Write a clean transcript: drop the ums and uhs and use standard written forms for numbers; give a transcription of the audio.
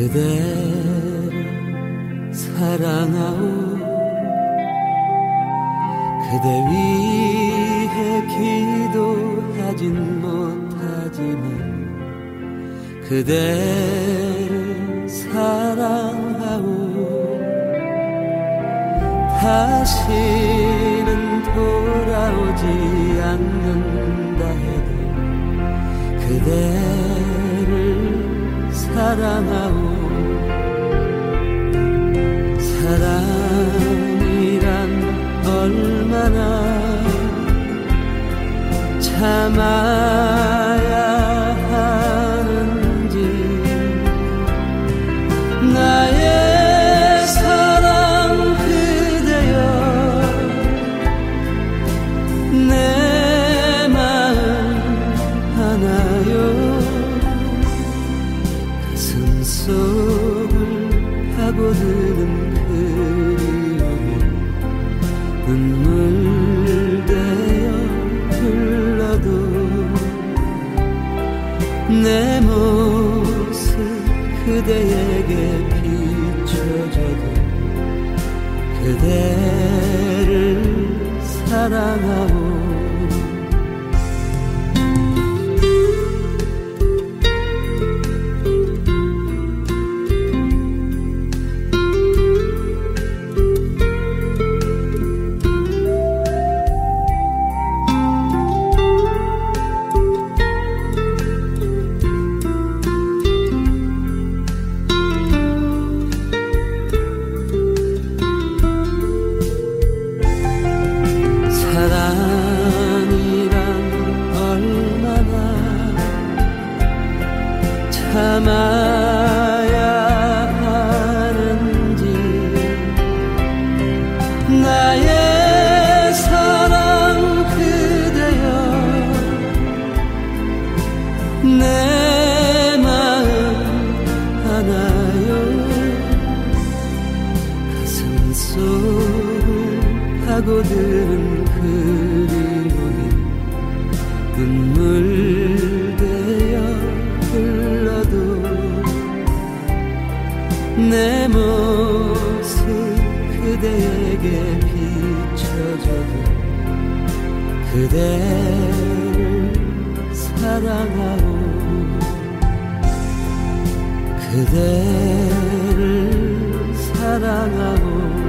그대를 사랑하오 그대 위해 기도하진 못하지만 그대를 사랑하오 다시는 돌아오지 않는다 해도 그대를 사랑하오 사랑이란 얼마나 참아야 하는지 나의 사랑 그대여 내 마음 하나요 가슴 속을 파고드는 그리움이 눈물 되어 흘러도 내 모습 그대에게 비춰줘도 그대를 사랑하오 참아야 하는지 나의 사랑 그대여 내 마음 하나요 가슴 속을 파고드는 그리움이 눈물 되어 흘러도 내 모습 그대에게 비춰줘도 그대를 사랑하오 그대를 사랑하오